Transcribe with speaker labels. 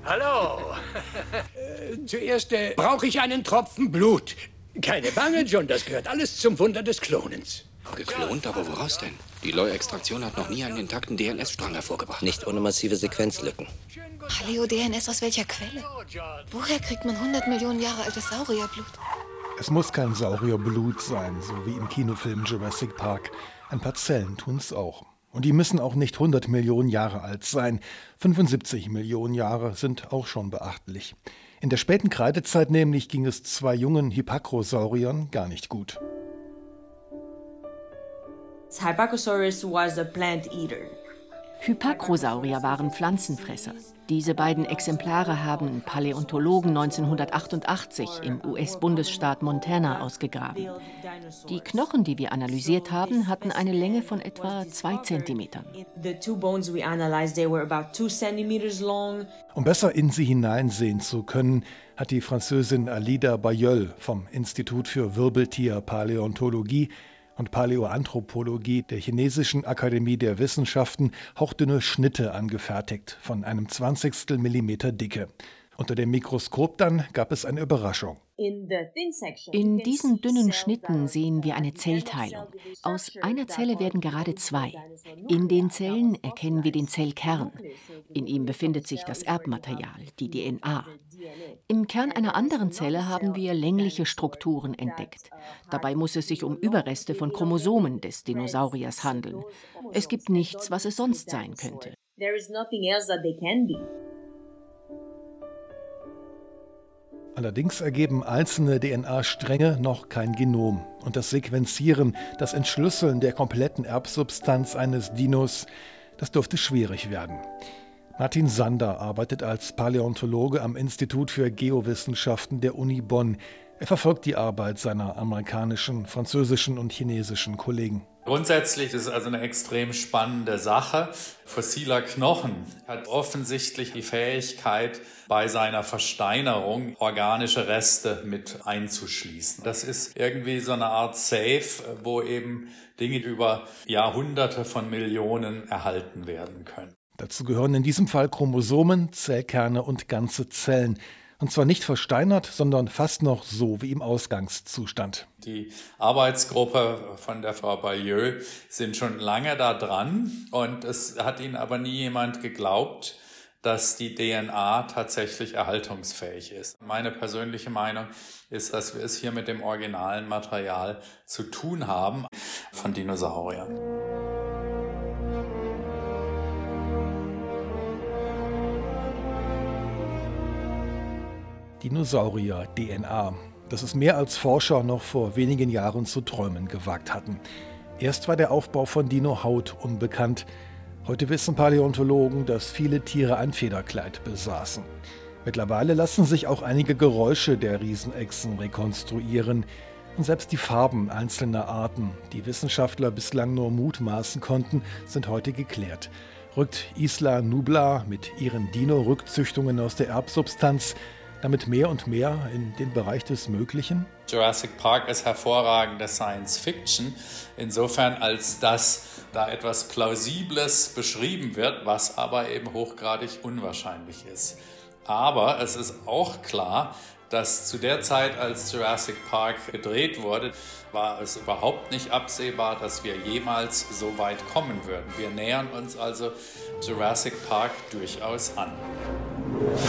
Speaker 1: Hallo. Zuerst brauche ich einen Tropfen Blut. Keine Bange, John, das gehört alles zum Wunder des Klonens.
Speaker 2: Geklont? Aber woraus denn? Die Leu-Extraktion hat noch nie einen intakten DNS-Strang hervorgebracht.
Speaker 3: Nicht ohne massive Sequenzlücken.
Speaker 4: Paleo-DNS aus welcher Quelle? Woher kriegt man 100 Millionen Jahre altes Saurierblut?
Speaker 5: Es muss kein Saurierblut sein, so wie im Kinofilm Jurassic Park. Ein paar Zellen tun's auch. Und die müssen auch nicht 100 Millionen Jahre alt sein. 75 Millionen Jahre sind auch schon beachtlich. In der späten Kreidezeit nämlich ging es 2 jungen Hypacrosauriern gar nicht gut.
Speaker 6: Hypacrosaurus was a plant eater.
Speaker 7: Hypacrosaurier waren Pflanzenfresser. Diese beiden Exemplare haben Paläontologen 1988 im US-Bundesstaat Montana ausgegraben. Die Knochen, die wir analysiert haben, hatten eine Länge von etwa 2 Zentimetern.
Speaker 5: Um besser in sie hineinsehen zu können, hat die Französin Alida Bailleul vom Institut für Wirbeltierpaläontologie und Paläoanthropologie der Chinesischen Akademie der Wissenschaften hauchdünne Schnitte angefertigt, von einem 20. Millimeter Dicke. Unter dem Mikroskop dann gab es eine Überraschung.
Speaker 7: In diesen dünnen Schnitten sehen wir eine Zellteilung. Aus einer Zelle werden gerade 2. In den Zellen erkennen wir den Zellkern. In ihm befindet sich das Erbmaterial, die DNA. Im Kern einer anderen Zelle haben wir längliche Strukturen entdeckt. Dabei muss es sich um Überreste von Chromosomen des Dinosauriers handeln. Es gibt nichts, was es sonst sein könnte.
Speaker 5: Allerdings ergeben einzelne DNA-Stränge noch kein Genom. Und das Sequenzieren, das Entschlüsseln der kompletten Erbsubstanz eines Dinos, das dürfte schwierig werden. Martin Sander arbeitet als Paläontologe am Institut für Geowissenschaften der Uni Bonn. Er verfolgt die Arbeit seiner amerikanischen, französischen und chinesischen Kollegen.
Speaker 8: Grundsätzlich ist es also eine extrem spannende Sache. Fossiler Knochen hat offensichtlich die Fähigkeit, bei seiner Versteinerung organische Reste mit einzuschließen. Das ist irgendwie so eine Art Safe, wo eben Dinge über Jahrhunderte von Millionen erhalten werden können.
Speaker 5: Dazu gehören in diesem Fall Chromosomen, Zellkerne und ganze Zellen. Und zwar nicht versteinert, sondern fast noch so wie im Ausgangszustand.
Speaker 8: Die Arbeitsgruppe von der Frau Bailleul sind schon lange da dran und es hat ihnen aber nie jemand geglaubt, dass die DNA tatsächlich erhaltungsfähig ist. Meine persönliche Meinung ist, dass wir es hier mit dem originalen Material zu tun haben von Dinosauriern.
Speaker 5: Dinosaurier-DNA. Das ist mehr als Forscher noch vor wenigen Jahren zu träumen gewagt hatten. Erst war der Aufbau von Dinohaut unbekannt. Heute wissen Paläontologen, dass viele Tiere ein Federkleid besaßen. Mittlerweile lassen sich auch einige Geräusche der Riesenechsen rekonstruieren. Und selbst die Farben einzelner Arten, die Wissenschaftler bislang nur mutmaßen konnten, sind heute geklärt. Rückt Isla Nublar mit ihren Dino-Rückzüchtungen aus der Erbsubstanz damit mehr und mehr in den Bereich des Möglichen?
Speaker 8: Jurassic Park ist hervorragende Science Fiction, insofern als dass da etwas Plausibles beschrieben wird, was aber eben hochgradig unwahrscheinlich ist. Aber es ist auch klar, dass zu der Zeit, als Jurassic Park gedreht wurde, war es überhaupt nicht absehbar, dass wir jemals so weit kommen würden. Wir nähern uns also Jurassic Park durchaus an.